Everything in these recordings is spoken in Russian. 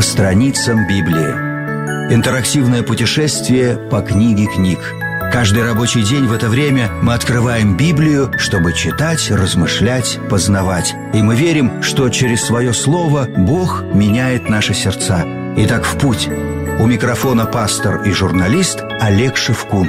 страницам Библии. Интерактивное путешествие по книге книг. Каждый рабочий день в это время мы открываем Библию, чтобы читать, размышлять, познавать. И мы верим, что через свое слово Бог меняет наши сердца. Итак, в путь. У микрофона пастор и журналист Олег Шевкун.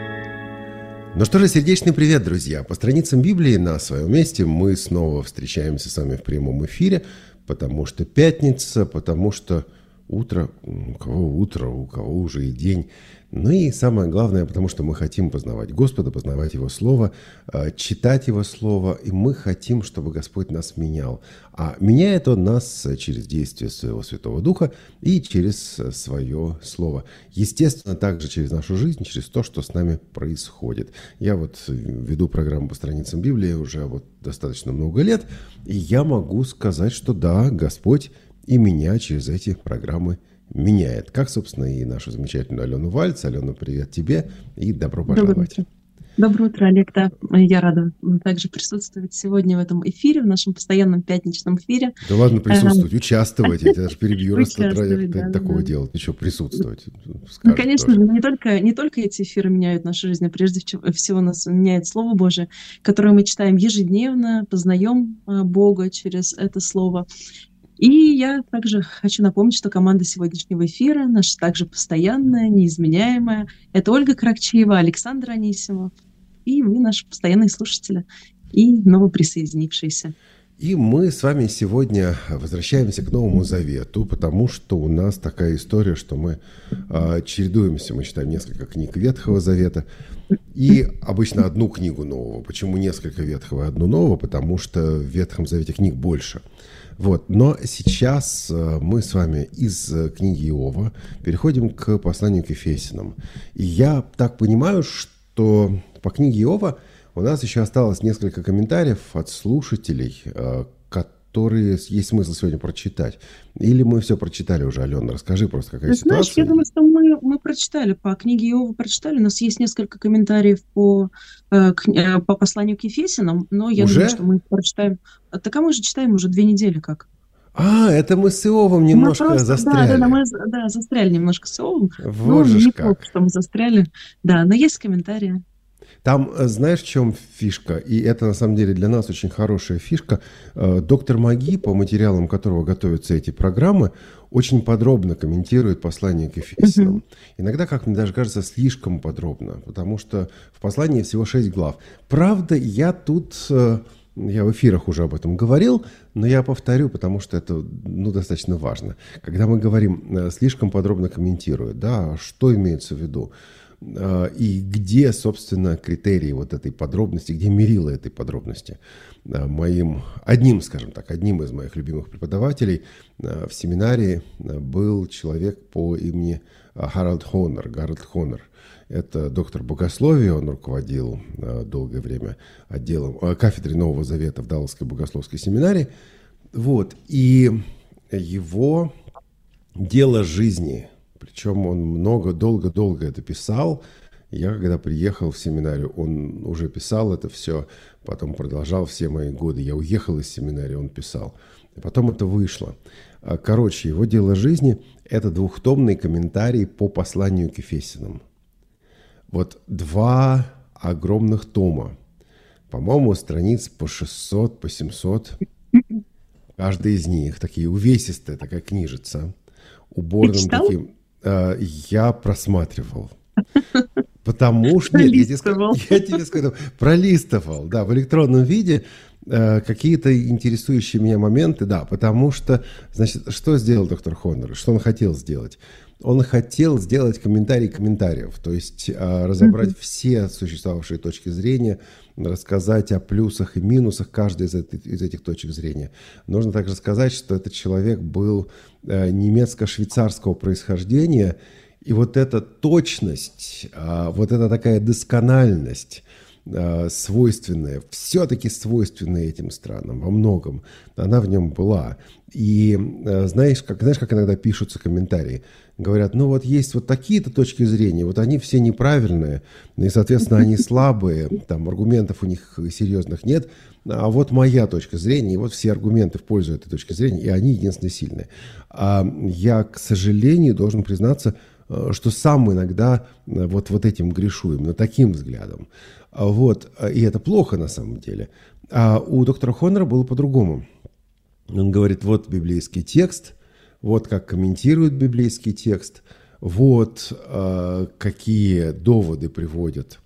Ну что же, сердечный привет, друзья! По страницам Библии на своем месте мы снова встречаемся с вами в прямом эфире, потому что пятница, потому что утро, у кого уже и день. Ну и самое главное, потому что мы хотим познавать Господа, познавать Его Слово, читать Его Слово, и мы хотим, чтобы Господь нас менял. А меняет Он нас через действие Своего Святого Духа и через Свое Слово. Естественно, также через нашу жизнь, через то, что с нами происходит. Я вот веду программу по страницам Библии уже достаточно много лет, и я могу сказать, что да, Господь и меня через эти программы меняет. Как, собственно, и нашу замечательную Алену Вальц. Алена, привет тебе и добро пожаловать. Доброе утро, Олег. Да, я рада также присутствовать сегодня в этом эфире, в нашем постоянном пятничном эфире. Да ладно присутствовать, участвовать. Я тебя даже перебью, раз такого делать. Еще присутствовать. Ну, конечно же, не только эти эфиры меняют нашу жизнь, а прежде всего нас меняет Слово Божие, которое мы читаем ежедневно, познаем Бога через это Слово. И я также хочу напомнить, что команда сегодняшнего эфира, наша также постоянная, неизменяемая, это Ольга Кракчиева, Александр Анисимов, и вы, наши постоянные слушатели, и новоприсоединившиеся. И мы с вами сегодня возвращаемся к Новому Завету, потому что у нас такая история, что мы чередуемся, мы читаем несколько книг Ветхого Завета, и обычно одну книгу Нового. Почему несколько Ветхого и одну Нового? Потому что в Ветхом Завете книг больше. Но сейчас мы с вами из книги Иова переходим к посланию к Ефесянам. И я так понимаю, что по книге Иова у нас еще осталось несколько комментариев от слушателей, которые есть смысл сегодня прочитать. Или мы все прочитали уже, Алена? Расскажи просто, какая ситуация. Знаешь, я думаю, что мы прочитали, по книге Иова прочитали. У нас есть несколько комментариев по посланию к Ефесянам, но я думаю, что мы их прочитаем. Так мы же читаем уже 2 недели как. Это мы с Иовом немножко застряли. Мы застряли немножко с Иовом. Вот же неплохо, что мы застряли. Да, но есть комментарии. Там, знаешь, в чем фишка? И это, на самом деле, для нас очень хорошая фишка. Доктор Маги, по материалам которого готовятся эти программы, очень подробно комментирует послание к Ефесянам. Иногда, как мне даже кажется, слишком подробно, потому что в послании всего 6 глав. Правда, я в эфирах уже об этом говорил, но я повторю, потому что это достаточно важно. Когда мы говорим «слишком подробно комментирует», да, что имеется в виду? И где, собственно, критерии этой подробности, где мерило этой подробности. Одним из моих любимых преподавателей в семинарии был человек по имени Гарольд Хонер. Это доктор богословия, он руководил долгое время кафедрой Нового Завета в Далласской богословской семинарии. И его дело жизни, причем он долго это писал. Я, когда приехал в семинарию, он уже писал это все, потом продолжал все мои годы. Я уехал из семинарии, он писал. И потом это вышло. Его дело жизни – это 2-томный комментарий по посланию к Ефесянам. 2 огромных тома. По-моему, страниц по 600, по 700. Каждый из них такие увесистая такая книжица. Уборным таким. Я просматривал. Потому что... Нет, я тебе скажу, пролистывал, да, в электронном виде какие-то интересующие меня моменты, да, потому что, значит, что сделал доктор Хонер? Что он хотел сделать? Он хотел сделать комментарий комментариев, то есть разобрать все существовавшие точки зрения, рассказать о плюсах и минусах каждой из этих точек зрения. Нужно также сказать, что этот человек был немецко-швейцарского происхождения, и эта точность, эта такая доскональность, свойственная, все-таки свойственная этим странам во многом, она в нем была. И знаешь, как иногда пишутся комментарии, говорят, ну вот есть вот такие-то точки зрения, вот они все неправильные, и, соответственно, они слабые, там аргументов у них серьезных нет, а вот моя точка зрения, и вот все аргументы в пользу этой точки зрения, и они единственные сильные. А я, к сожалению, должен признаться, что сам иногда вот этим грешу, именно таким взглядом. Вот. И это плохо на самом деле. А у доктора Хонора было по-другому. Он говорит, вот библейский текст, вот как комментирует библейский текст, вот какие доводы приводят,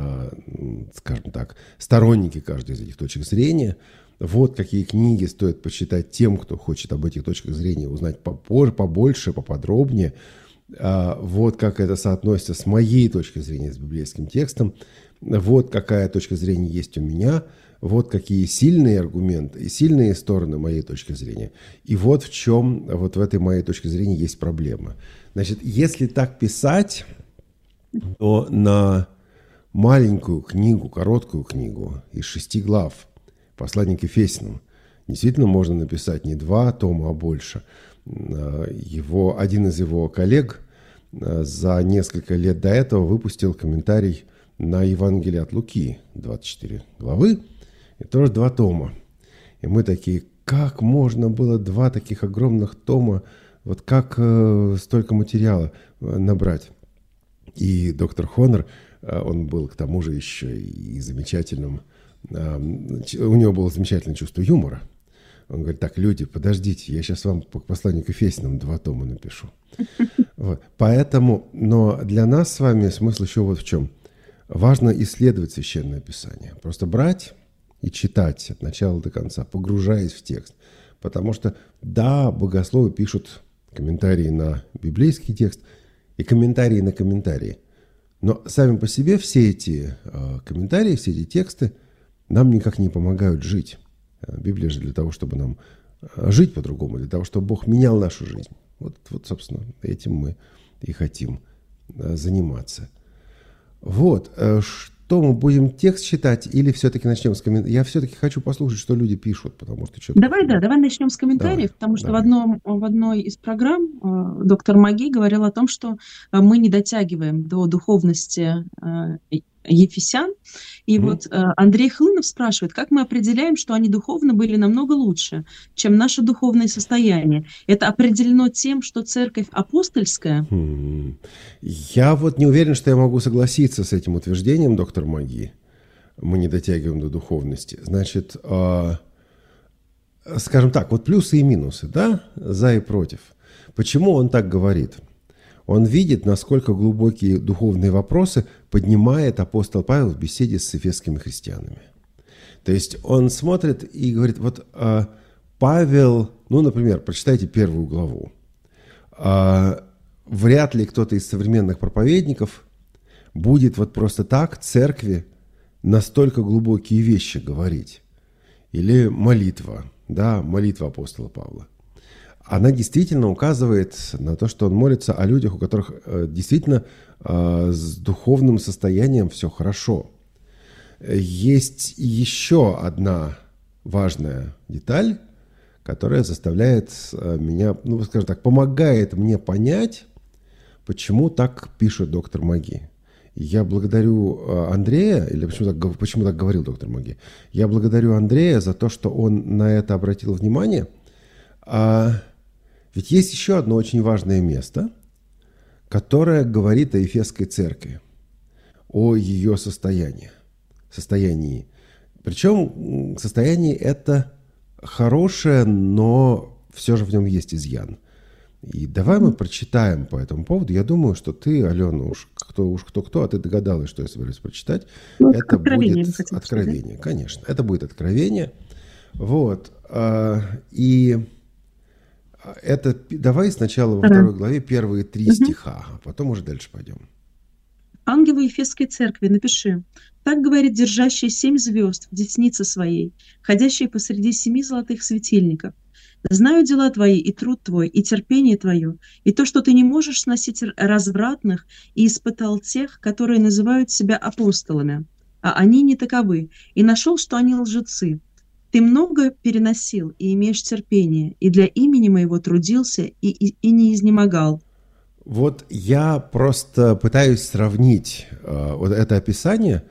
скажем так, сторонники каждой из этих точек зрения, вот какие книги стоит почитать тем, кто хочет об этих точках зрения узнать побольше, поподробнее, вот как это соотносится с моей точки зрения, с библейским текстом, вот какая точка зрения есть у меня, вот какие сильные аргументы и сильные стороны моей точки зрения. И вот в чем вот в этой моей точке зрения есть проблема. Значит, если так писать, то на маленькую книгу, короткую книгу из 6 глав «Послание к Ефесянам» действительно можно написать не 2 тома, а больше. Один из его коллег за несколько лет до этого выпустил комментарий на Евангелие от Луки, 24 главы, и тоже 2 тома. И мы такие, как можно было 2 таких огромных тома, вот как столько материала набрать? И доктор Хонор, он был к тому же еще и замечательным, у него было замечательное чувство юмора. Он говорит, так, люди, подождите, я сейчас вам по посланию к Ефесянам 2 тома напишу. Вот. Поэтому, но для нас с вами смысл еще вот в чем. Важно исследовать Священное Писание. Просто брать и читать от начала до конца, погружаясь в текст. Потому что, да, богословы пишут комментарии на библейский текст и комментарии на комментарии. Но сами по себе все эти комментарии, все эти тексты нам никак не помогают жить. Библия же для того, чтобы нам жить по-другому, для того, чтобы Бог менял нашу жизнь. Вот, собственно, этим мы и хотим заниматься. Вот. Что мы будем текст читать или все-таки начнем с комментариев? Я все-таки хочу послушать, что люди пишут, потому что что-то... Давай начнем с комментариев, потому что в одной из программ доктор Маги говорил о том, что мы не дотягиваем до духовности Ефесян. И вот Андрей Хлынов спрашивает, как мы определяем, что они духовно были намного лучше, чем наше духовное состояние? Это определено тем, что церковь апостольская? Я вот не уверен, что я могу согласиться с этим утверждением, доктор Маги. Мы не дотягиваем до духовности. Значит, скажем так, вот плюсы и минусы, да, за и против. Почему он так говорит? Он видит, насколько глубокие духовные вопросы поднимает апостол Павел в беседе с эфесскими христианами. То есть он смотрит и говорит, вот Павел, ну, например, прочитайте 1 главу. Вряд ли кто-то из современных проповедников будет вот просто так церкви настолько глубокие вещи говорить. Или молитва, да, молитва апостола Павла. Она действительно указывает на то, что он молится о людях, у которых действительно с духовным состоянием все хорошо. Есть еще одна важная деталь, которая заставляет меня, ну, скажем так, помогает мне понять, почему так пишет доктор Маги. Я благодарю Андрея, или почему так говорил доктор Маги, я благодарю Андрея за то, что он на это обратил внимание. Ведь есть еще одно очень важное место, которое говорит о Ефесской церкви, о ее состоянии. Причем состояние это хорошее, но все же в нем есть изъян. И давай мы прочитаем по этому поводу. Я думаю, что ты, Алена, уж кто, а ты догадалась, что я собираюсь прочитать. Ну, это будет откровение, конечно. Это будет откровение. Вот. И это давай сначала во 2 главе первые 3 стиха, а потом уже дальше пойдем. Ангелу Ефесской церкви напиши. Так говорит держащий 7 звезд в деснице своей, ходящий посреди 7 золотых светильников. Знаю дела твои, и труд твой, и терпение твое, и то, что ты не можешь сносить развратных, и испытал тех, которые называют себя апостолами, а они не таковы, и нашел, что они лжецы. Ты много переносил и имеешь терпение, и для имени моего трудился и не изнемогал». Вот я просто пытаюсь сравнить вот это описание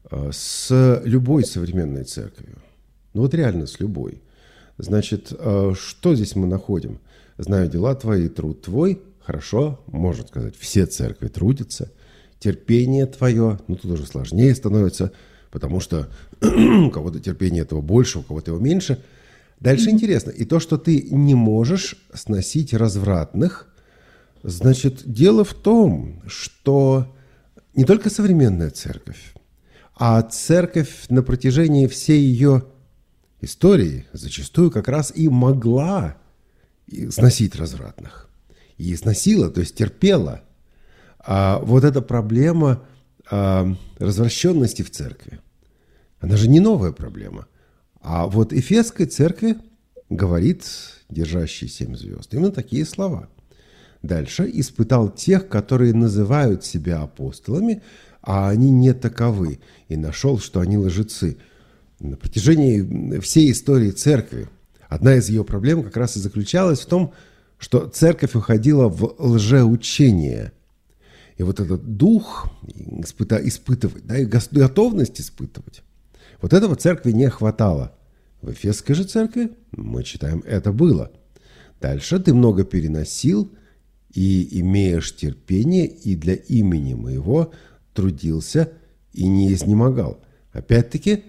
с любой современной церковью. Ну вот реально с любой. Значит, что здесь мы находим? «Знаю дела твои, труд твой». Хорошо, можно сказать, все церкви трудятся. Терпение твое, ну тут уже сложнее становится, потому что у кого-то терпение этого больше, у кого-то его меньше. Дальше интересно. И то, что ты не можешь сносить развратных, значит, дело в том, что не только современная церковь, а церковь на протяжении всей ее истории зачастую как раз и могла сносить развратных. И сносила, то есть терпела. А вот эта проблема развращенности в церкви, она же не новая проблема. А вот Эфесской церкви говорит держащий 7 звезд именно такие слова. Дальше: «Испытал тех, которые называют себя апостолами, а они не таковы, и нашел, что они лжецы». На протяжении всей истории церкви одна из ее проблем как раз и заключалась в том, что церковь уходила в лжеучение. И вот этот дух испытывать, да, и готовность испытывать, вот этого церкви не хватало. В Эфесской же церкви, мы читаем, это было. Дальше: «Ты много переносил и имеешь терпение, и для имени моего трудился и не изнемогал». Опять-таки,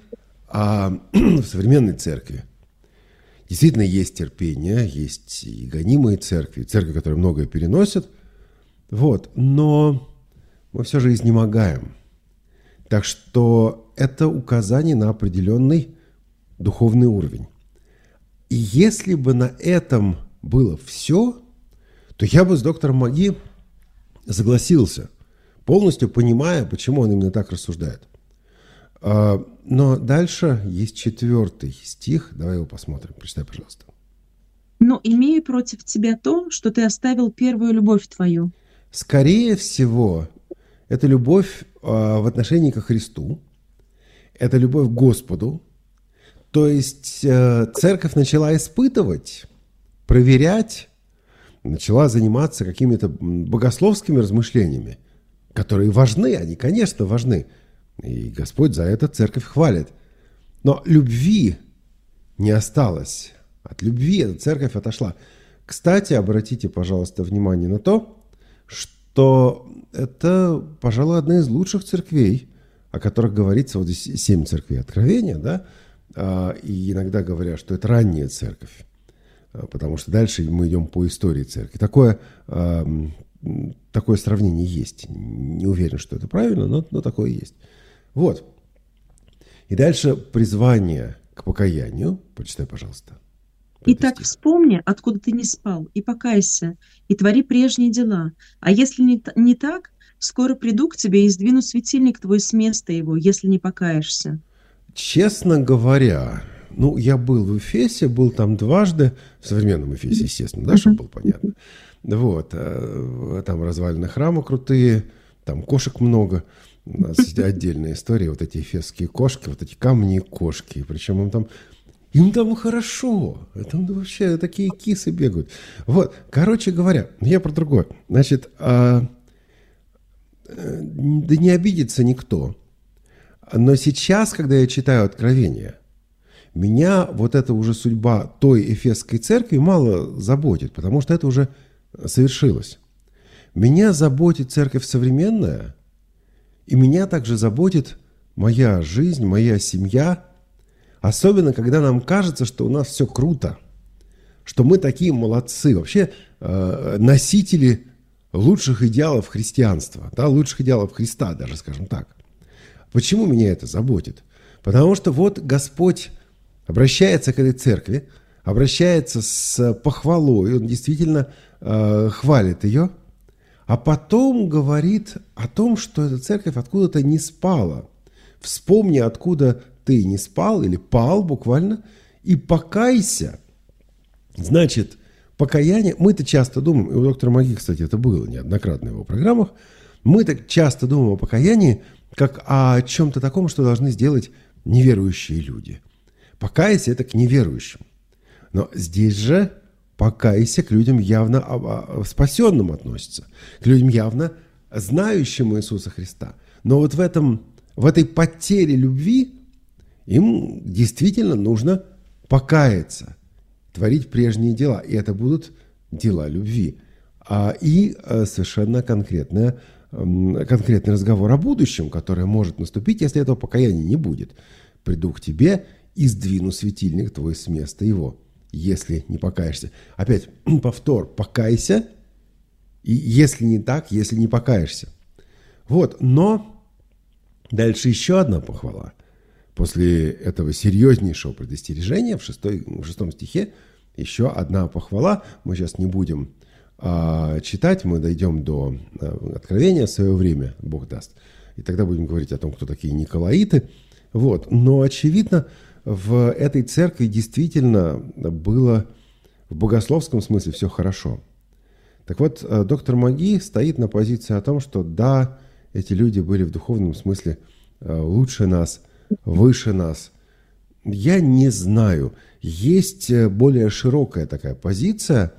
в современной церкви действительно есть терпение, есть и гонимые церкви, которые многое переносят, вот, но мы все же изнемогаем. Так что это указание на определенный духовный уровень. И если бы на этом было все, то я бы с доктором Маги согласился, полностью понимая, почему он именно так рассуждает. Но дальше есть 4 стих. Давай его посмотрим. Прочитай, пожалуйста. «Но имею против тебя то, что ты оставил первую любовь твою». Скорее всего, это любовь в отношении ко Христу, это любовь к Господу. То есть церковь начала испытывать, проверять, начала заниматься какими-то богословскими размышлениями, которые важны, они, конечно, важны. И Господь за это церковь хвалит. Но любви не осталось. От любви эта церковь отошла. Кстати, обратите, пожалуйста, внимание на то, что это, пожалуй, одна из лучших церквей, о которых говорится, вот здесь 7 церквей Откровения, да, и иногда говорят, что это ранняя церковь, потому что дальше мы идем по истории церкви. Такое сравнение есть. Не уверен, что это правильно, но такое есть. Вот. И дальше призвание к покаянию. Почитай, пожалуйста. «Итак, вспомни, откуда ты не спал, и покайся, и твори прежние дела. А если не так, скоро приду к тебе и сдвину светильник твой с места его, если не покаешься». Честно говоря, я был в Эфесе, был там дважды, в современном Эфесе, естественно, да, чтобы было понятно. Вот. Там развалины храма крутые, там кошек много. У нас есть отдельная история, вот эти эфесские кошки, вот эти камни и кошки. Причем им там хорошо. Там вообще такие кисы бегают. Вот, короче говоря, я про другое. Значит, да не обидится никто. Но сейчас, когда я читаю Откровение, меня вот эта уже судьба той Эфесской церкви мало заботит, потому что это уже совершилось. Меня заботит церковь современная, и меня также заботит моя жизнь, моя семья, особенно когда нам кажется, что у нас все круто, что мы такие молодцы, вообще носители лучших идеалов христианства, да, лучших идеалов Христа даже, скажем так. Почему меня это заботит? Потому что вот Господь обращается к этой церкви, обращается с похвалой, Он действительно хвалит ее, а потом говорит о том, что эта церковь откуда-то не спала. Вспомни, откуда ты не спал или пал буквально, и покайся. Значит, покаяние, мы-то часто думаем, и у доктора Маги, кстати, это было неоднократно в его программах, мы так часто думаем о покаянии как о чем-то таком, что должны сделать неверующие люди. Покаяться – это к неверующим. Но здесь же покаяться к людям явно спасенным относится, к людям явно знающим Иисуса Христа. Но вот в этой потере любви им действительно нужно покаяться, творить прежние дела. И это будут дела любви. И совершенно конкретный разговор о будущем, которое может наступить, если этого покаяния не будет. «Приду к тебе и сдвину светильник твой с места его, если не покаешься». Опять повтор: покайся, и если не так, если не покаешься. Вот, но дальше еще одна похвала. После этого серьезнейшего предостережения в 6 стихе еще одна похвала. Мы сейчас не будем читать, мы дойдем до Откровения в свое время, Бог даст. И тогда будем говорить о том, кто такие Николаиты. Вот. Но, очевидно, в этой церкви действительно было в богословском смысле все хорошо. Так вот, доктор Маги стоит на позиции о том, что да, эти люди были в духовном смысле лучше нас, выше нас. Я не знаю. Есть более широкая такая позиция,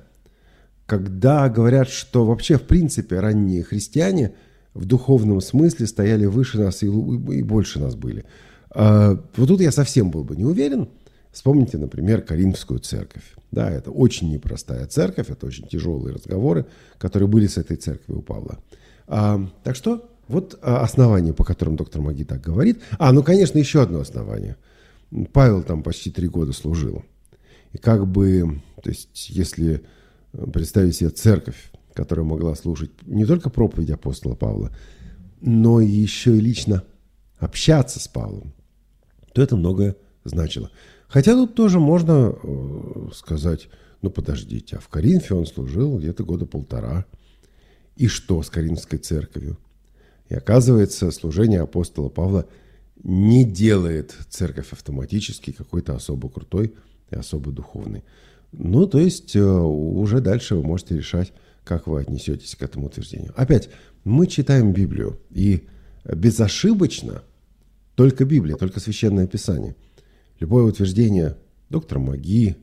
когда говорят, что вообще, в принципе, ранние христиане в духовном смысле стояли выше нас и больше нас были. Вот тут я совсем был бы не уверен. Вспомните, например, Коринфскую церковь. Да, это очень непростая церковь, это очень тяжелые разговоры, которые были с этой церковью у Павла. Так что вот основание, по которым доктор Маги так говорит. Ну, конечно, еще одно основание. Павел там почти 3 года служил. И как бы, то есть, если представить себе церковь, которая могла слушать не только проповедь апостола Павла, но и еще и лично общаться с Павлом, то это многое значило. Хотя тут тоже можно сказать: ну подождите, а в Коринфе он служил где-то 1.5 года. И что с Коринфской церковью? И оказывается, служение апостола Павла не делает церковь автоматически какой-то особо крутой и особо духовной. Ну, то есть, уже дальше вы можете решать, как вы отнесетесь к этому утверждению. Опять, мы читаем Библию, и безошибочно только Библия, только Священное Писание. Любое утверждение доктора Маги,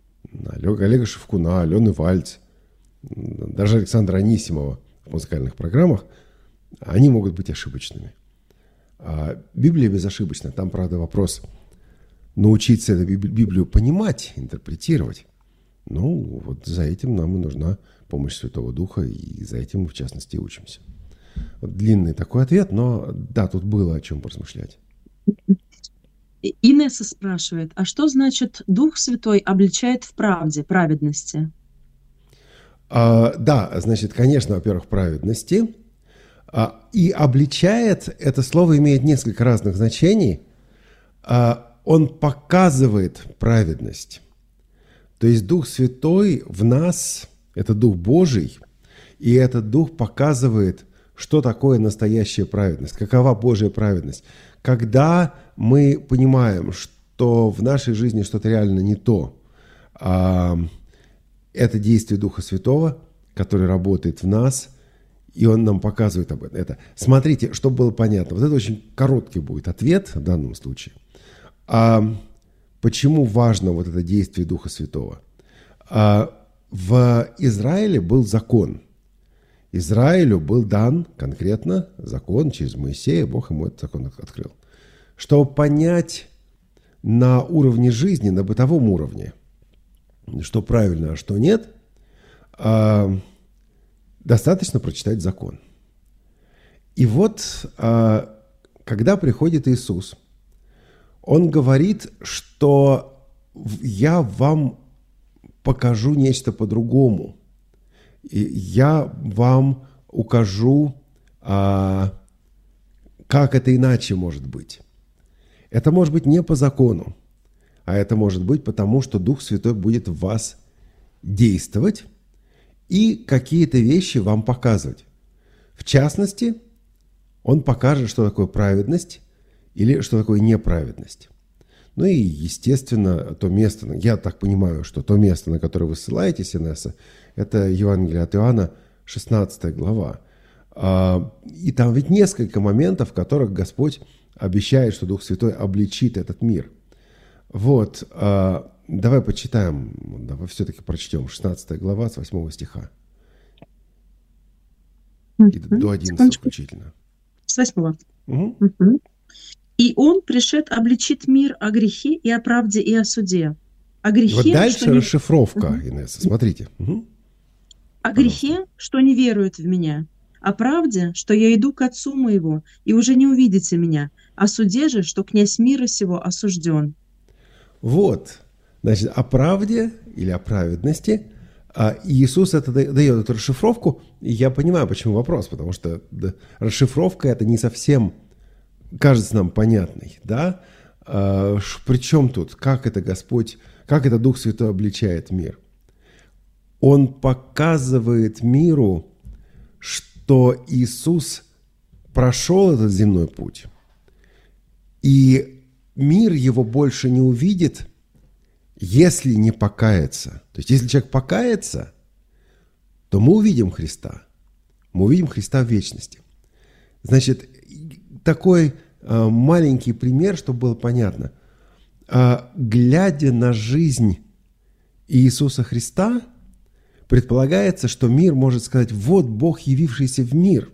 Олега Шевкуна, Алены Вальц, даже Александра Анисимова в музыкальных программах, они могут быть ошибочными. Библия безошибочна. Там, правда, вопрос научиться эту Библию понимать, интерпретировать. Ну, вот за этим нам и нужна помощь Святого Духа, и за этим мы, в частности, учимся. Вот длинный такой ответ, но да, тут было о чем поразмышлять. Инесса спрашивает: а что значит Дух Святой обличает в правде, праведности? Да, значит, конечно, во-первых, праведности. И обличает, это слово имеет несколько разных значений. Он показывает праведность. То есть Дух Святой в нас, это Дух Божий, и этот Дух показывает, что такое настоящая праведность, какова Божья праведность. Когда мы понимаем, что в нашей жизни что-то реально не то, это действие Духа Святого, который работает в нас, и он нам показывает об этом. Смотрите, чтобы было понятно, вот это очень короткий будет ответ в данном случае. Почему важно вот это действие Духа Святого? В Израиле был закон. Израилю был дан конкретно закон через Моисея, Бог ему этот закон открыл. Чтобы понять на уровне жизни, на бытовом уровне, что правильно, а что нет, достаточно прочитать закон. И вот, когда приходит Иисус, Он говорит, что я вам покажу нечто по-другому. И я вам укажу, как это иначе может быть. Это может быть не по закону, а это может быть потому, что Дух Святой будет в вас действовать и какие-то вещи вам показывать. В частности, Он покажет, что такое праведность или что такое неправедность. Ну и, естественно, то место, я так понимаю, что то место, на которое вы ссылаетесь, Инесса, это Евангелие от Иоанна, 16 глава. И там ведь несколько моментов, в которых Господь обещает, что Дух Святой обличит этот мир. Вот, давай почитаем, давай все-таки прочтем 16 глава с 8 стиха. И до 11 включительно. С 8. Угу. «И Он пришед обличит мир о грехе и о правде и о суде». О грехе, вот дальше что расшифровка, Инесса, смотрите. О грехе, что не верует в меня, о правде, что я иду к Отцу моего, и уже не увидите меня, о суде же, что князь мира сего осужден. Вот, значит, о правде или о праведности Иисус это дает эту расшифровку, и я понимаю, почему вопрос, потому что расшифровка это не совсем кажется нам понятной, да? При чем тут, как это Господь, как это Дух Святой обличает мир? Он показывает миру, что Иисус прошел этот земной путь, и мир его больше не увидит, если не покаяться. То есть, если человек покается, то мы увидим Христа. Мы увидим Христа в вечности. Значит, такой маленький пример, чтобы было понятно. Глядя на жизнь Иисуса Христа, предполагается, что мир может сказать: вот Бог, явившийся в мир.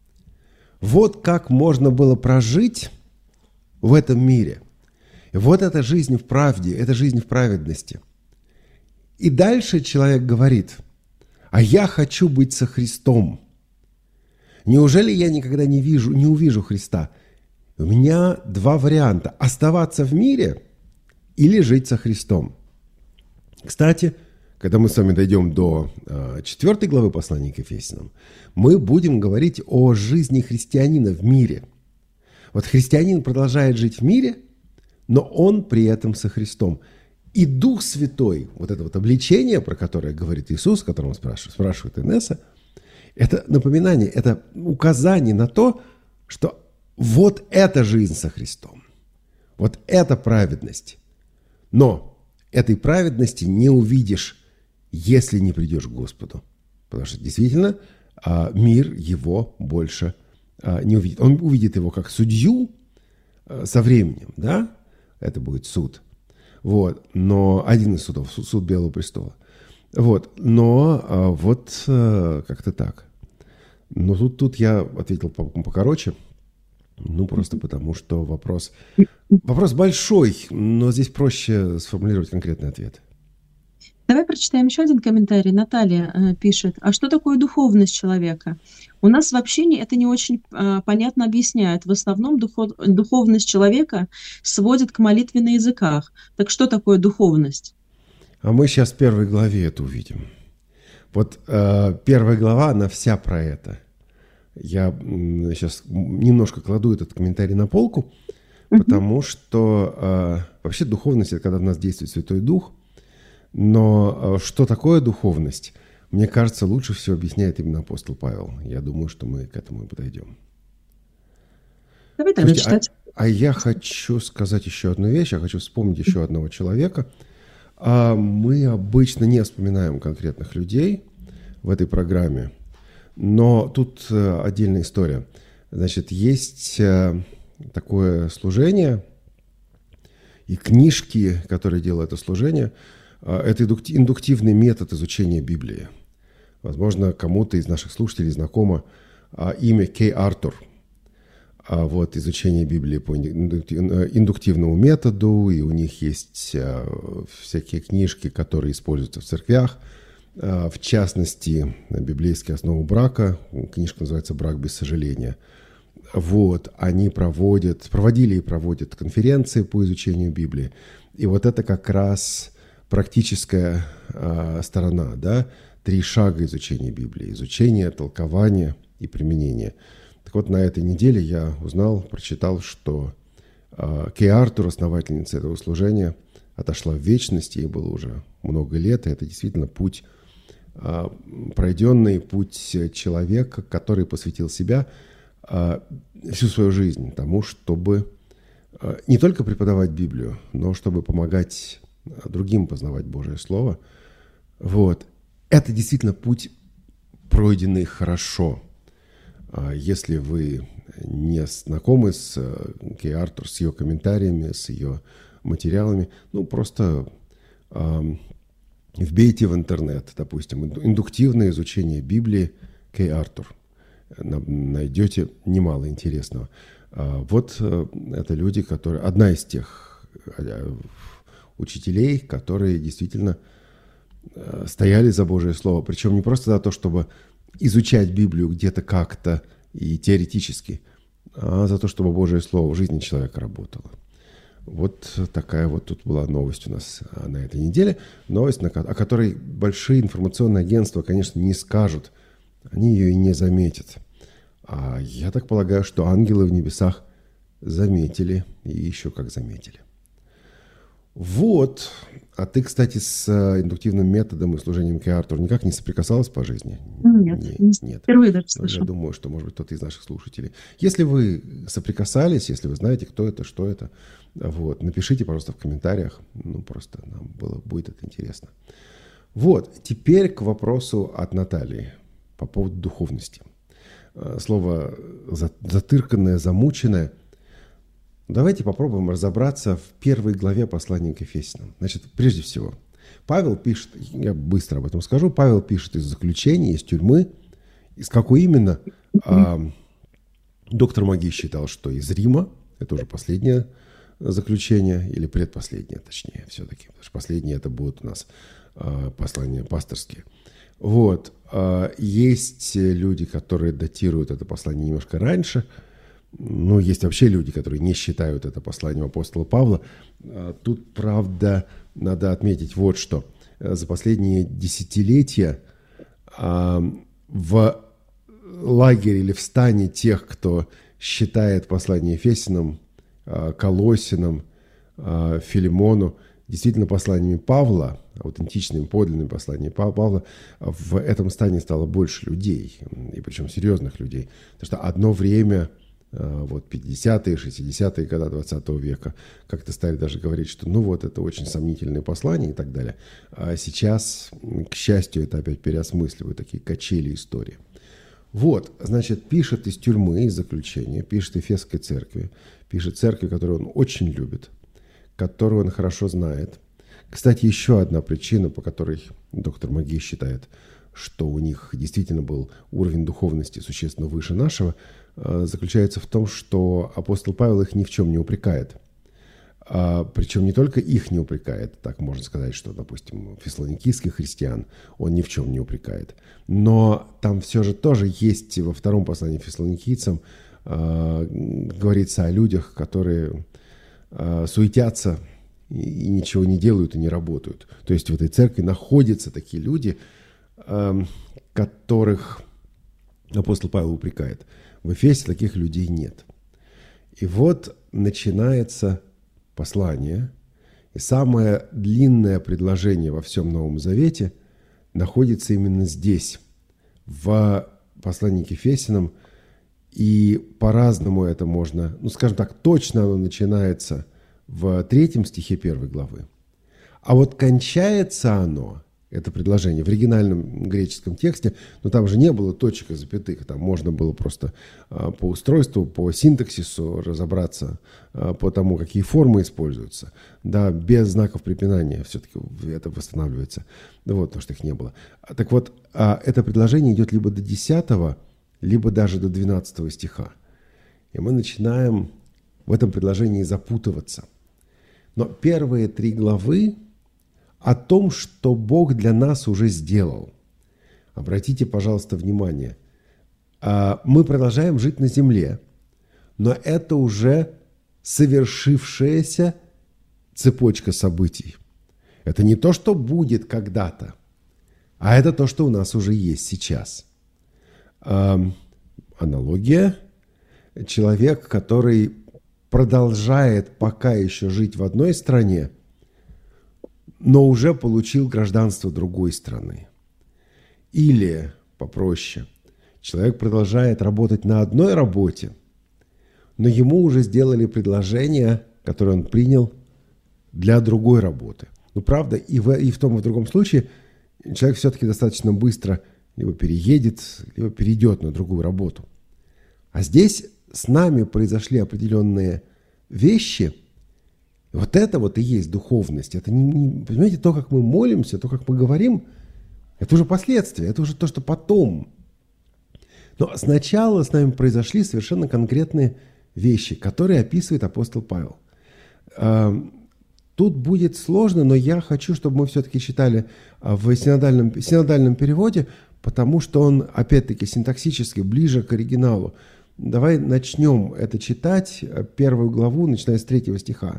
Вот как можно было прожить в этом мире. Вот эта жизнь в правде, это жизнь в праведности. И дальше человек говорит: а я хочу быть со Христом. Неужели я никогда не увижу Христа? У меня два варианта: оставаться в мире или жить со Христом. Кстати, когда мы с вами дойдем до 4 главы послания к Ефесянам, мы будем говорить о жизни христианина в мире. Вот христианин продолжает жить в мире, но он при этом со Христом. И Дух Святой, вот это вот обличение, про которое говорит Иисус, которого спрашивает Инесса, это напоминание, это указание на то, что вот эта жизнь со Христом, вот эта праведность. Но этой праведности не увидишь, если не придешь к Господу. Потому что действительно мир его больше не увидит. Он увидит его как судью со временем, да? Это будет суд. Вот. Но один из судов, суд Белого престола. Вот. Но вот как-то так. Но тут я ответил покороче. Ну, просто потому, что вопрос большой, но здесь проще сформулировать конкретный ответ. Давай прочитаем еще один комментарий. Наталья пишет: а что такое духовность человека? У нас в общении это не очень понятно объясняют. В основном духовность человека сводит к молитве на языках. Так что такое духовность? А мы сейчас в 1 главе это увидим. Вот 1 глава, она вся про это. Я сейчас немножко кладу этот комментарий на полку, потому что вообще духовность – это когда в нас действует Святой Дух. Но что такое духовность, мне кажется, лучше всего объясняет именно апостол Павел. Я думаю, что мы к этому и подойдем. Давай тогда читать. А я хочу сказать еще одну вещь, я хочу вспомнить еще одного человека. Мы обычно не вспоминаем конкретных людей в этой программе, но тут отдельная история. Значит, есть такое служение, и книжки, которые делают это служение, это индуктивный метод изучения Библии. Возможно, кому-то из наших слушателей знакомо имя Кей Артур. Вот, изучение Библии по индуктивному методу, и у них есть всякие книжки, которые используются в церквях. В частности, «Библейские основы брака», книжка называется «Брак без сожаления». Вот, они проводили и проводят конференции по изучению Библии. И вот это как раз практическая сторона, да, 3 шага изучения Библии: изучение, толкование и применение. Так вот, на этой неделе я прочитал, что Кей Артур, основательница этого служения, отошла в вечность, ей было уже много лет, и это действительно путь, пройденный путь человека, который посвятил себя всю свою жизнь тому, чтобы не только преподавать Библию, но чтобы помогать другим познавать Божие Слово. Вот. Это действительно путь, пройденный хорошо. Если вы не знакомы с Кей Артур, с ее комментариями, с ее материалами, просто вбейте в интернет, допустим, индуктивное изучение Библии Кей Артур. Найдете немало интересного. Вот это люди, которые... Одна из тех учителей, которые действительно стояли за Божие Слово. Причем не просто за то, чтобы изучать Библию где-то как-то и теоретически, а за то, чтобы Божие Слово в жизни человека работало. Вот такая вот тут была новость у нас на этой неделе. Новость, о которой большие информационные агентства, конечно, не скажут. Они ее и не заметят. А я так полагаю, что ангелы в небесах заметили. И еще как заметили. Вот. А ты, кстати, с индуктивным методом и служением Кей Артур никак не соприкасалась по жизни? Нет. Впервые даже слышу. Я думаю, что, может быть, кто-то из наших слушателей. Если вы соприкасались, если вы знаете, кто это, что это, вот, напишите, пожалуйста, в комментариях. Просто нам будет это интересно. Вот. Теперь к вопросу от Натальи по поводу духовности. Слово затырканное, замученное. Давайте попробуем разобраться в первой главе послания к Ефесянам. Значит, прежде всего, Павел пишет, я быстро об этом скажу, Павел пишет из заключения, из тюрьмы. Из какой именно? Доктор Маги считал, что из Рима. Это уже последнее заключение, или предпоследнее, точнее, все-таки. Потому что последние это будут у нас послания пасторские. Вот. Есть люди, которые датируют это послание немножко раньше. Есть вообще люди, которые не считают это посланием апостола Павла. Тут, правда, надо отметить вот что. За последние десятилетия в лагере или в стане тех, кто считает послание Ефесянам, Колоссянам, Филимону действительно посланиями Павла, аутентичными, подлинными посланиями Павла, в этом стане стало больше людей, и причем серьезных людей. Потому что одно время... 50-е, 60-е годы 20 века, как-то стали даже говорить, что это очень сомнительные послания и так далее. А сейчас, к счастью, это опять переосмысливают, такие качели истории. Вот, значит, пишет из тюрьмы, из заключения, пишет Ефесской церкви, пишет церкви, которую он очень любит, которую он хорошо знает. Кстати, еще одна причина, по которой доктор Маги считает, что у них действительно был уровень духовности существенно выше нашего, заключается в том, что апостол Павел их ни в чем не упрекает. Причем не только их не упрекает, так можно сказать, что, допустим, фессалоникийских христиан он ни в чем не упрекает. Но там все же тоже есть во втором послании фессалоникийцам говорится о людях, которые суетятся и ничего не делают и не работают. То есть в этой церкви находятся такие люди, которых апостол Павел упрекает. В Эфесе таких людей нет. И вот начинается послание, и самое длинное предложение во всем Новом Завете находится именно здесь, в послании к Ефесянам, и по-разному это можно, скажем так, точно оно начинается в 3 стихе 1 главы. А вот кончается оно, это предложение, в оригинальном греческом тексте, но там же не было точек и запятых, там можно было просто по устройству, по синтаксису разобраться, по тому, какие формы используются. Да, без знаков препинания все-таки это восстанавливается, потому что их не было. Так вот, это предложение идет либо до 10, либо даже до 12 стиха. И мы начинаем в этом предложении запутываться. Но первые 3 главы о том, что Бог для нас уже сделал. Обратите, пожалуйста, внимание. Мы продолжаем жить на земле, но это уже совершившаяся цепочка событий. Это не то, что будет когда-то, а это то, что у нас уже есть сейчас. Аналогия. Человек, который продолжает пока еще жить в одной стране, но уже получил гражданство другой страны. Или, попроще, человек продолжает работать на одной работе, но ему уже сделали предложение, которое он принял для другой работы. Правда, и в том, и в другом случае человек все-таки достаточно быстро либо переедет, либо перейдет на другую работу. А здесь с нами произошли определенные вещи. Вот это вот и есть духовность. Это понимаете, то, как мы молимся, то, как мы говорим, это уже последствия, это уже то, что потом. Но сначала с нами произошли совершенно конкретные вещи, которые описывает апостол Павел. Тут будет сложно, но я хочу, чтобы мы все-таки читали в синодальном переводе, потому что он, опять-таки, синтаксически ближе к оригиналу. Давай начнем это читать, 1 главу, начиная с 3 стиха.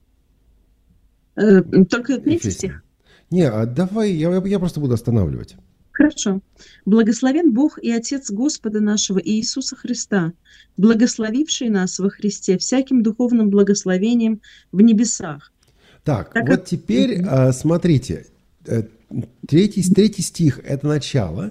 Только 3 стих? Не, давай, я просто буду останавливать. Хорошо. «Благословен Бог и Отец Господа нашего Иисуса Христа, благословивший нас во Христе всяким духовным благословением в небесах». Так вот теперь смотрите, 3 стих – это начало,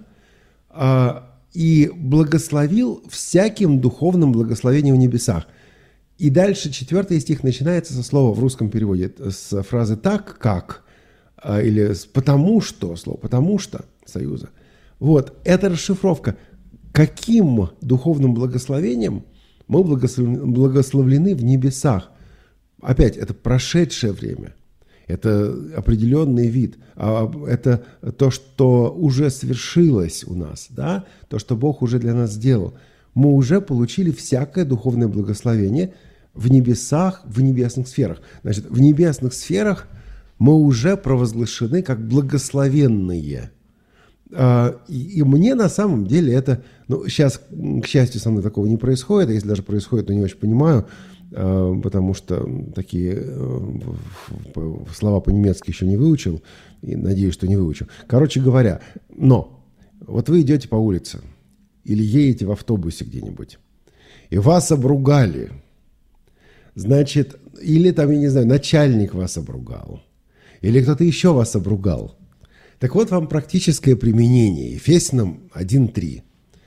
и благословил всяким духовным благословением в небесах. И дальше 4 стих начинается со слова в русском переводе, с фразы «так как», или с «потому что», слово «потому что» союза. Вот, это расшифровка. Каким духовным благословением мы благословлены в небесах? Опять, это прошедшее время. Это определенный вид. Это то, что уже свершилось у нас, да? То, что Бог уже для нас сделал. Мы уже получили всякое духовное благословение в небесах, в небесных сферах. Значит, в небесных сферах мы уже провозглашены как благословенные. И мне на самом деле это... Ну, сейчас, к счастью, со мной такого не происходит. А если даже происходит, то не очень понимаю, потому что такие слова по-немецки еще не выучил. И надеюсь, что не выучу. Короче говоря, но вот вы идете по улице или едете в автобусе где-нибудь, и вас обругали. Значит, или там, я не знаю, начальник вас обругал, или кто-то еще вас обругал. Так вот вам практическое применение. Ефесянам 1:3.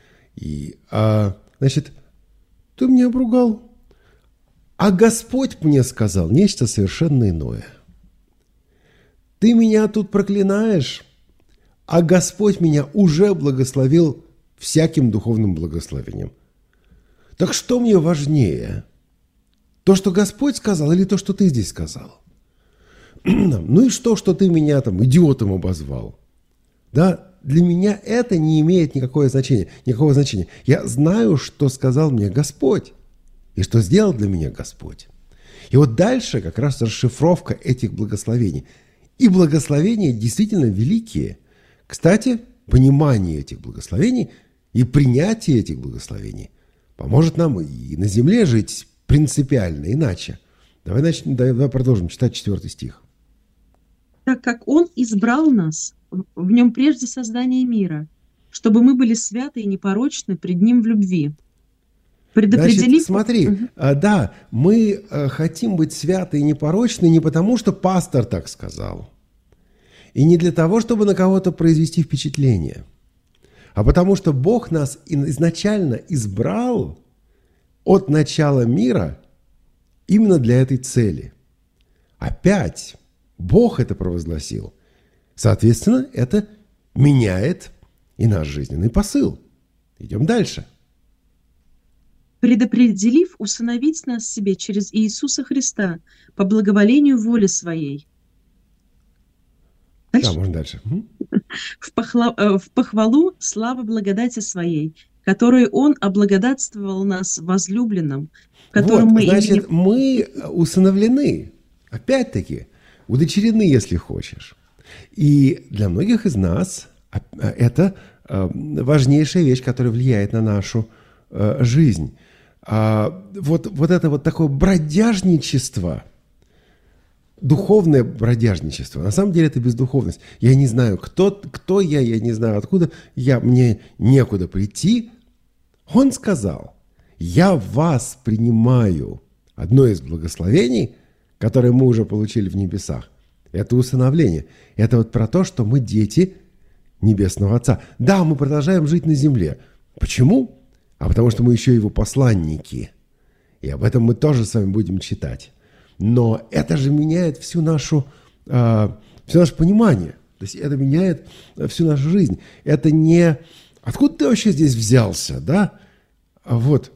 Значит, ты меня обругал, а Господь мне сказал нечто совершенно иное. Ты меня тут проклинаешь, а Господь меня уже благословил всяким духовным благословением. Так что мне важнее? То, что Господь сказал, или то, что ты здесь сказал? Ну и что ты меня там идиотом обозвал? Да, для меня это не имеет никакого значения. Я знаю, что сказал мне Господь и что сделал для меня Господь. И вот дальше как раз расшифровка этих благословений. И благословения действительно великие. Кстати, понимание этих благословений и принятие этих благословений поможет нам и на земле жить принципиально иначе. Давай продолжим читать 4 стих. «Так как Он избрал нас в Нем прежде создания мира, чтобы мы были святы и непорочны пред Ним в любви». Значит, смотри, да, мы хотим быть святы и непорочны не потому, что пастор так сказал, и не для того, чтобы на кого-то произвести впечатление, а потому что Бог нас изначально избрал от начала мира именно для этой цели. Опять Бог это провозгласил. Соответственно, это меняет и наш жизненный посыл. Идем дальше. «Предопределив усыновить нас себе через Иисуса Христа по благоволению воли Своей». Дальше. Да, можно дальше. В похвалу славы благодати Своей, которую Он облагодатствовал нас возлюбленным, которым мы... Значит, мы усыновлены, опять-таки, удочерены, если хочешь. И для многих из нас это важнейшая вещь, которая влияет на нашу жизнь. Вот это вот такое бродяжничество, духовное бродяжничество, на самом деле это бездуховность. Я не знаю, кто я не знаю, откуда мне некуда прийти. Он сказал: я вас принимаю. Одно из благословений, которое мы уже получили в небесах, это усыновление. Это вот про то, что мы дети Небесного Отца. Да, мы продолжаем жить на земле. Почему? А потому что мы еще его посланники. И об этом мы тоже с вами будем читать. Но это же меняет все наше понимание. То есть это меняет всю нашу жизнь. Это не... Откуда ты вообще здесь взялся, да? Вот.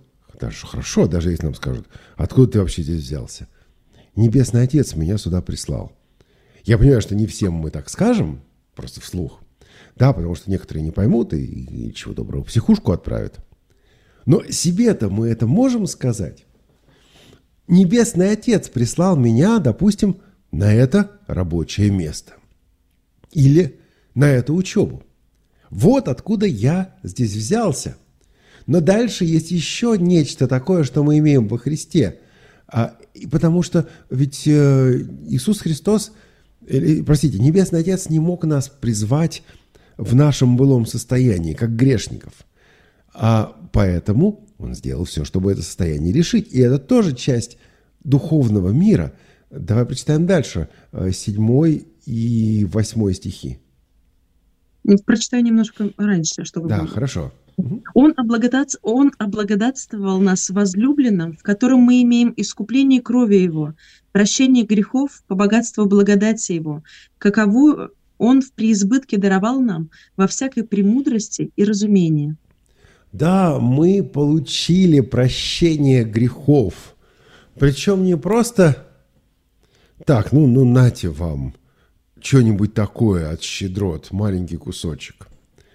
Даже хорошо, даже если нам скажут, откуда ты вообще здесь взялся? Небесный Отец меня сюда прислал. Я понимаю, что не всем мы так скажем, просто вслух. Да, потому что некоторые не поймут и чего доброго, в психушку отправят. Но себе-то мы это можем сказать. Небесный Отец прислал меня, допустим, на это рабочее место. Или на эту учебу. Вот откуда я здесь взялся. Но дальше есть еще нечто такое, что мы имеем во Христе. Потому что ведь Иисус Христос, Небесный Отец не мог нас призвать в нашем былом состоянии, как грешников. А поэтому Он сделал все, чтобы это состояние решить. И это тоже часть духовного мира. Давай прочитаем дальше 7 и 8 стихи. Прочитаю немножко раньше, чтобы... Да, хорошо. Он облагодатствовал нас возлюбленным, в котором мы имеем искупление крови Его, прощение грехов по богатству благодати Его, каковую Он в преизбытке даровал нам во всякой премудрости и разумении. Да, мы получили прощение грехов. Причем не просто так, нате вам что-нибудь такое от щедрот, маленький кусочек.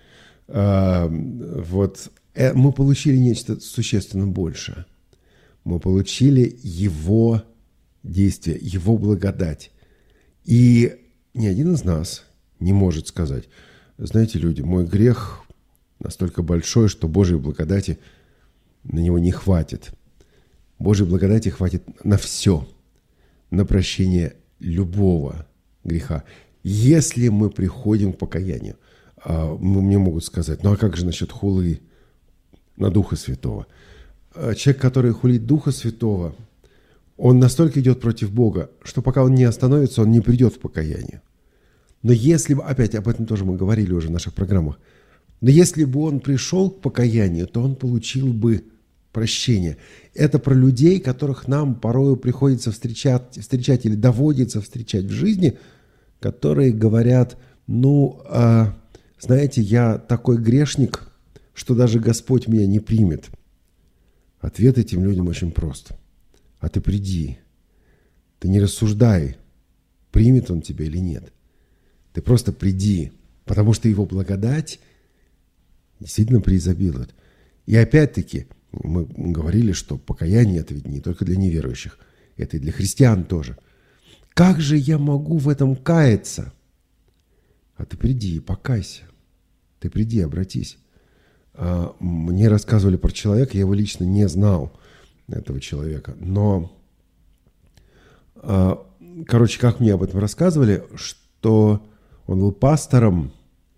Мы получили нечто существенно большее. Мы получили Его действие, Его благодать. И ни один из нас не может сказать, знаете, люди, мой грех настолько большой, что Божьей благодати на него не хватит. Божьей благодати хватит на все, на прощение любого греха. Если мы приходим к покаянию, мне могут сказать, а как же насчет хулы на Духа Святого? Человек, который хулит Духа Святого, он настолько идет против Бога, что пока он не остановится, он не придет в покаяние. Но если бы, опять об этом тоже мы говорили уже в наших программах, но если бы он пришел к покаянию, то он получил бы прощение. Это про людей, которых нам порою приходится встречать или доводится встречать в жизни, которые говорят, знаете, я такой грешник, что даже Господь меня не примет. Ответ этим людям очень прост. А ты приди, ты не рассуждай, примет Он тебя или нет. Ты просто приди, потому что Его благодать действительно преизобилует. И опять-таки, мы говорили, что покаяние – это ведь не только для неверующих, это и для христиан тоже. Как же я могу в этом каяться? А ты приди и покайся. Ты приди, обратись. Мне рассказывали про человека, я его лично не знал, этого человека. Но, как мне об этом рассказывали, что он был пастором,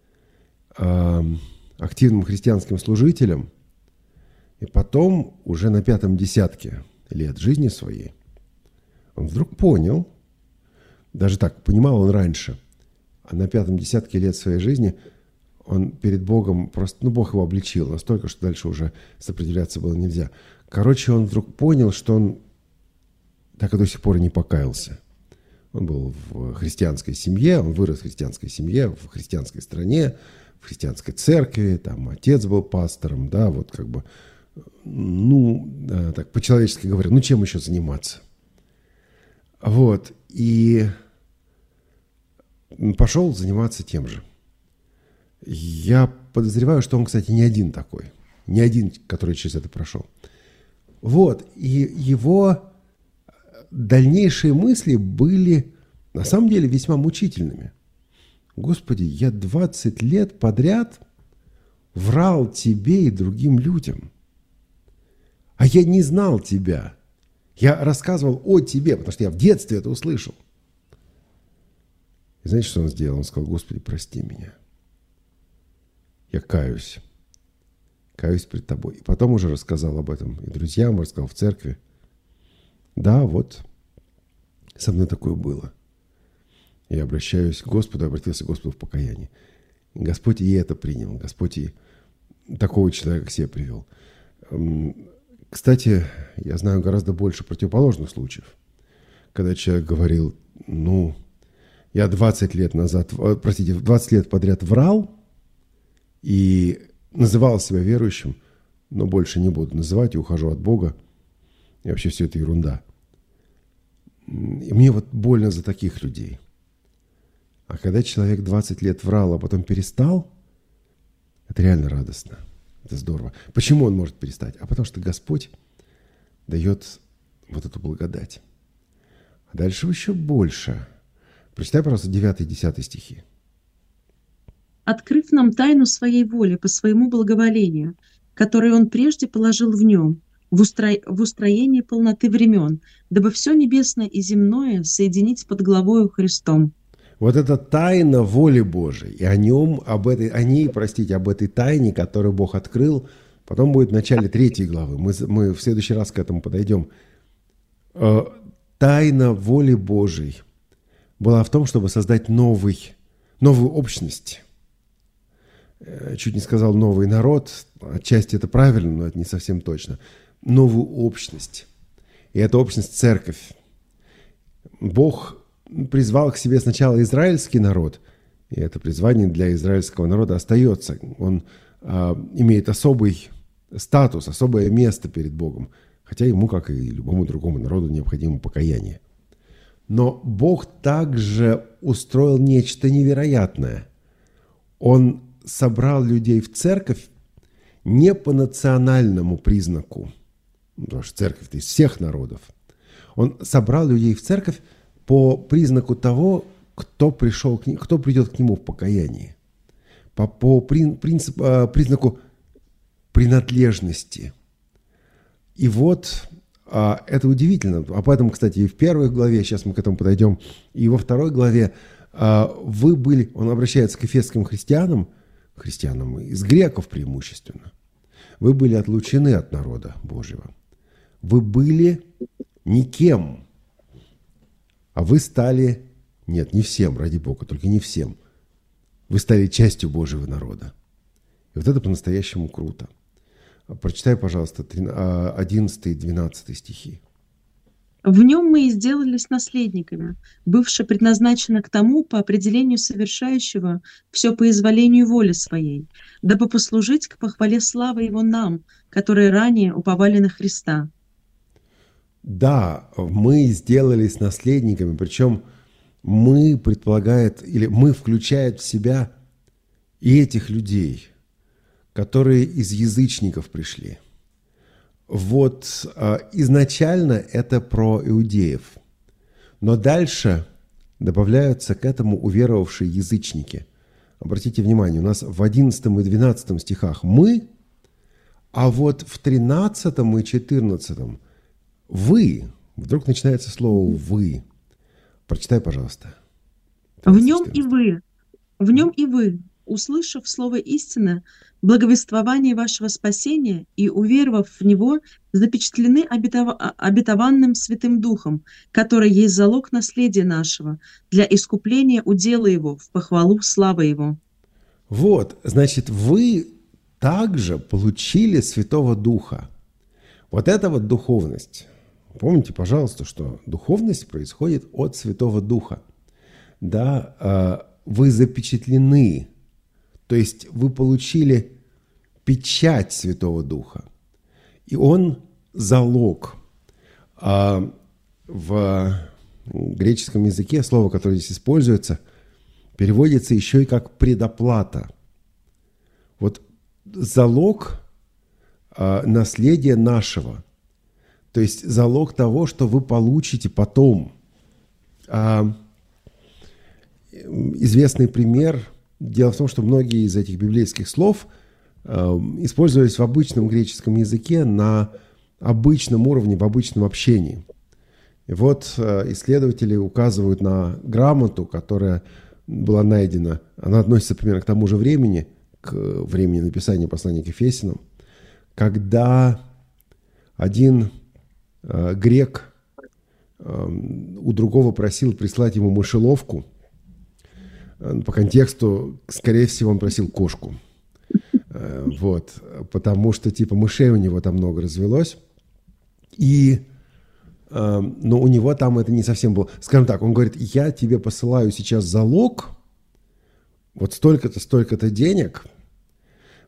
активным христианским служителем, и потом, уже на 5-м десятке лет жизни своей, он вдруг понял, даже так, понимал он раньше, а на 5-м десятке лет своей жизни он перед Богом просто, Бог его обличил настолько, что дальше уже сопротивляться было нельзя. Он вдруг понял, что он так и до сих пор и не покаялся. Он был в христианской семье, он вырос в христианской семье, в христианской стране, в христианской церкви, там отец был пастором, да, так по-человечески говоря, чем еще заниматься? И пошел заниматься тем же. Я подозреваю, что он, кстати, не один такой, не один, который через это прошел. И его дальнейшие мысли были на самом деле весьма мучительными. Господи, я 20 лет подряд врал тебе и другим людям. А я не знал тебя. Я рассказывал о тебе, потому что я в детстве это услышал. И знаете, что он сделал? Он сказал, Господи, прости меня. Я каюсь. Каюсь пред тобой. И потом уже рассказал об этом и друзьям, рассказал в церкви. Да, со мной такое было. Я обращаюсь к Господу, обратился к Господу в покаянии. И Господь и это принял. Господь и такого человека к себе привел. Кстати, я знаю гораздо больше противоположных случаев. Когда человек говорил, я 20 лет подряд врал и называл себя верующим, но больше не буду называть и ухожу от Бога. И вообще все это ерунда. И мне вот больно за таких людей. А когда человек 20 лет врал, а потом перестал, это реально радостно. Это здорово. Почему он может перестать? А потому что Господь дает вот эту благодать. А дальше еще больше. Прочитай, пожалуйста, 9 и 10 стихи. «Открыв нам тайну своей воли по своему благоволению, которую Он прежде положил в нем, в устроении полноты времен, дабы все небесное и земное соединить под главою Христом». Вот это тайна воли Божией. И об этой тайне, которую Бог открыл, потом будет в начале 3 главы. Мы в следующий раз к этому подойдем. Тайна воли Божией была в том, чтобы создать новую общность. Чуть не сказал новый народ. Отчасти это правильно, но это не совсем точно. Новую общность. И эта общность – церковь. Бог призвал к себе сначала израильский народ, и это призвание для израильского народа остается. Он имеет особый статус, особое место перед Богом, хотя ему, как и любому другому народу, необходимо покаяние. Но Бог также устроил нечто невероятное. Он собрал людей в церковь не по национальному признаку, потому что церковь-то из всех народов. Он собрал людей в церковь по признаку того, кто придет к нему в покаянии. По признаку принадлежности. И вот это удивительно. Об этом, кстати, и в 1 главе, сейчас мы к этому подойдем, и во 2 главе он обращается к эфесским христианам из греков преимущественно. Вы были отлучены от народа Божьего. Вы были никем. А вы стали, нет, не всем, ради Бога, только не всем. Вы стали частью Божьего народа. И вот это по-настоящему круто. Прочитай, пожалуйста, 11 и 12 стихи. «В нем мы и сделались наследниками, бывшие предназначены к тому, по определению совершающего все по изволению воли своей, дабы послужить к похвале славы Его нам, которые ранее уповали на Христа». Да, мы сделались наследниками, причем мы включает в себя и этих людей, которые из язычников пришли. Вот изначально это про иудеев, но дальше добавляются к этому уверовавшие язычники. Обратите внимание, у нас в 11 и 12 стихах мы, а вот в 13 и 14 вы. Вдруг начинается слово «вы». Прочитай, пожалуйста. В нем и вы, услышав слово истины, благовествование вашего спасения и уверовав в него, запечатлены обетованным Святым Духом, который есть залог наследия нашего, для искупления удела его, в похвалу славы его. Вот, значит, вы также получили Святого Духа. Вот это вот духовность. Помните, пожалуйста, что духовность происходит от Святого Духа. Да, вы запечатлены, то есть вы получили печать Святого Духа. И он залог. В греческом языке слово, которое здесь используется, переводится еще и как предоплата. Вот залог наследия нашего. То есть залог того, что вы получите потом. Известный пример. Дело в том, что многие из этих библейских слов использовались в обычном греческом языке на обычном уровне, в обычном общении. И вот исследователи указывают на грамоту, которая была найдена. Она относится примерно к тому же времени, к времени написания послания к Ефесянам, когда один грек у другого просил прислать ему мышеловку. По контексту, скорее всего, он просил кошку. Вот, потому что типа мышей у него там много развелось. Но у него там это не совсем было. Скажем так, он говорит, я тебе посылаю сейчас залог, вот столько-то, столько-то денег.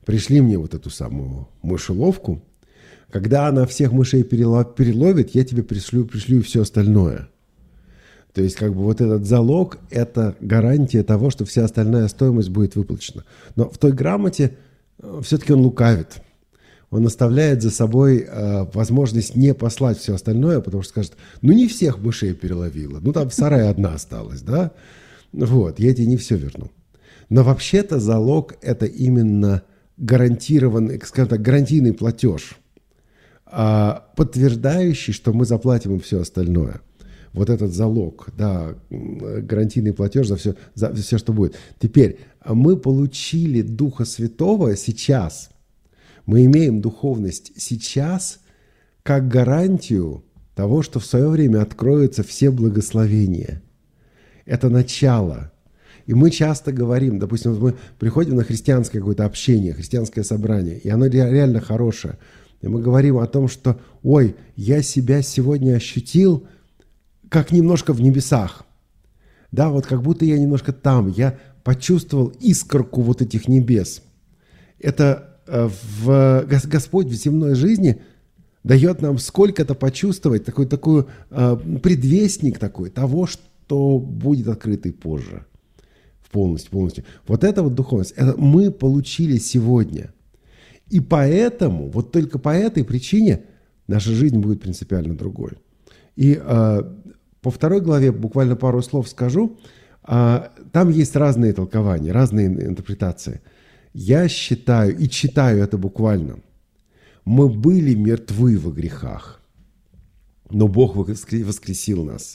пришли мне вот эту самую мышеловку. Когда она всех мышей переловит, я тебе пришлю все остальное. То есть как бы вот этот залог – это гарантия того, что вся остальная стоимость будет выплачена. Но в той грамоте все-таки он лукавит. Он оставляет за собой возможность не послать все остальное, потому что скажет, ну не всех мышей переловила, ну там в сарае одна осталась, да? Вот, я тебе не все верну. Но вообще-то залог – это именно гарантированный, скажем так, гарантийный платеж, подтверждающий, что мы заплатим им все остальное. Вот этот залог, да, гарантийный платеж за все, что будет. Теперь мы получили Духа Святого сейчас. Мы имеем духовность сейчас как гарантию того, что в свое время откроются все благословения. Это начало. И мы часто говорим, допустим, мы приходим на христианское какое-то общение, христианское собрание, и оно реально хорошее. И мы говорим о том, что, ой, я себя сегодня ощутил как немножко в небесах. Да, вот как будто я немножко там. Я почувствовал искорку вот этих небес. Это Господь в земной жизни дает нам сколько-то почувствовать, такой предвестник такой того, что будет открыто и позже. Полностью. Вот это вот духовность. Это мы получили сегодня. И поэтому, вот только по этой причине наша жизнь будет принципиально другой. И по 2 главе буквально пару слов скажу. Там есть разные толкования, разные интерпретации. Я считаю, и читаю это буквально. Мы были мертвы во грехах, но Бог воскресил нас.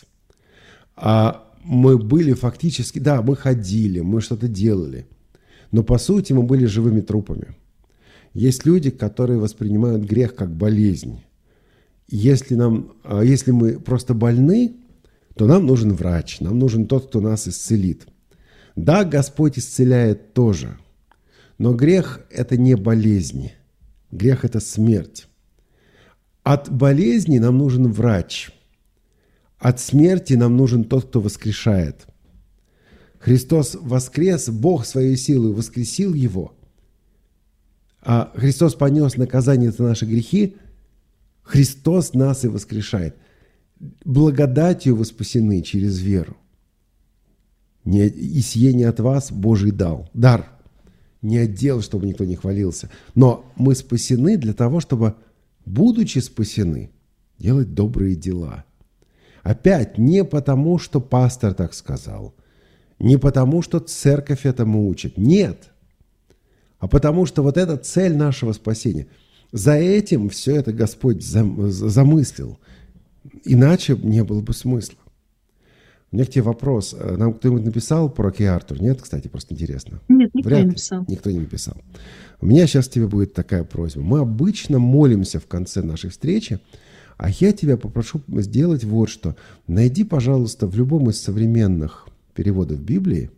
Мы были фактически, да, мы ходили, мы что-то делали, но по сути мы были живыми трупами. Есть люди, которые воспринимают грех как болезнь. Если мы просто больны, то нам нужен врач, нам нужен тот, кто нас исцелит. Да, Господь исцеляет тоже, но грех – это не болезнь, грех – это смерть. От болезни нам нужен врач, от смерти нам нужен тот, кто воскрешает. Христос воскрес, Бог своей силой воскресил Его, а Христос понес наказание за наши грехи, Христос нас и воскрешает. Благодатью вы спасены через веру. И сие не от вас Божий дар. Не от дел, чтобы никто не хвалился. Но мы спасены для того, чтобы, будучи спасены, делать добрые дела. Опять, не потому, что пастор так сказал, не потому, что церковь этому учит. Нет. А потому, что вот эта цель нашего спасения. За этим все это Господь замыслил. Иначе не было бы смысла. У меня к тебе вопрос. Нам кто-нибудь написал про Ки-Артур? Нет, кстати, просто интересно. Нет, никто не написал. Никто не написал. У меня сейчас к тебе будет такая просьба. Мы обычно молимся в конце нашей встречи, а я тебя попрошу сделать вот что. Найди, пожалуйста, в любом из современных переводов Библии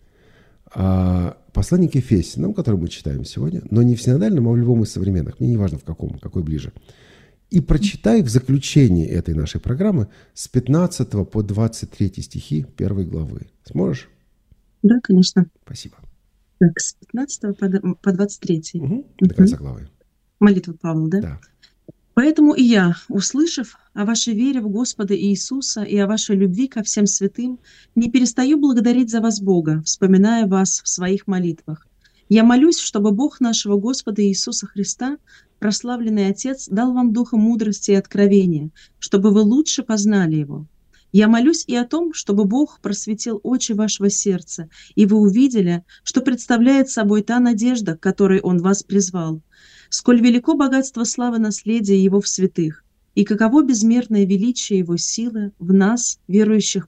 послание к Ефесянам, которое мы читаем сегодня, но не в синодальном, а в любом из современных. Мне не важно в каком, какой ближе. И прочитай в заключении этой нашей программы с 15 по 23 стихи 1 главы. Сможешь? Да, конечно. Спасибо. Так, с 15 по 23. До конца главы. Молитва Павла, да? Да. «Поэтому и я, услышав о вашей вере в Господа Иисуса и о вашей любви ко всем святым, не перестаю благодарить за вас Бога, вспоминая вас в своих молитвах. Я молюсь, чтобы Бог нашего Господа Иисуса Христа, прославленный Отец, дал вам духа мудрости и откровения, чтобы вы лучше познали Его. Я молюсь и о том, чтобы Бог просветил очи вашего сердца, и вы увидели, что представляет собой та надежда, к которой Он вас призвал, сколь велико богатство славы наследия Его в святых, и каково безмерное величие Его силы в нас, верующих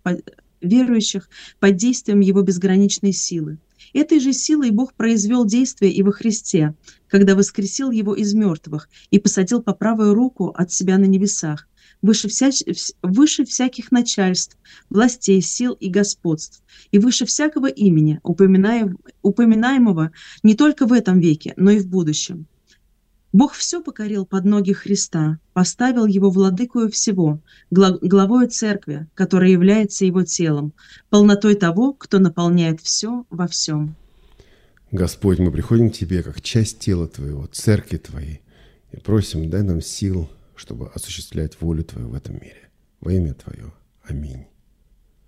под действием Его безграничной силы. Этой же силой Бог произвел действие и во Христе, когда воскресил Его из мертвых и посадил по правую руку от себя на небесах, выше всяких начальств, властей, сил и господств, и выше всякого имени, упоминаемого не только в этом веке, но и в будущем. Бог все покорил под ноги Христа, поставил Его владыкою всего, главою церкви, которая является Его телом, полнотой того, кто наполняет все во всем». Господь, мы приходим к Тебе как часть тела Твоего, церкви Твоей, и просим, дай нам сил, чтобы осуществлять волю Твою в этом мире. Во имя Твое. Аминь.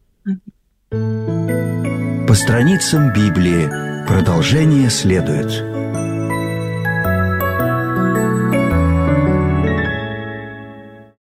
По страницам Библии продолжение следует.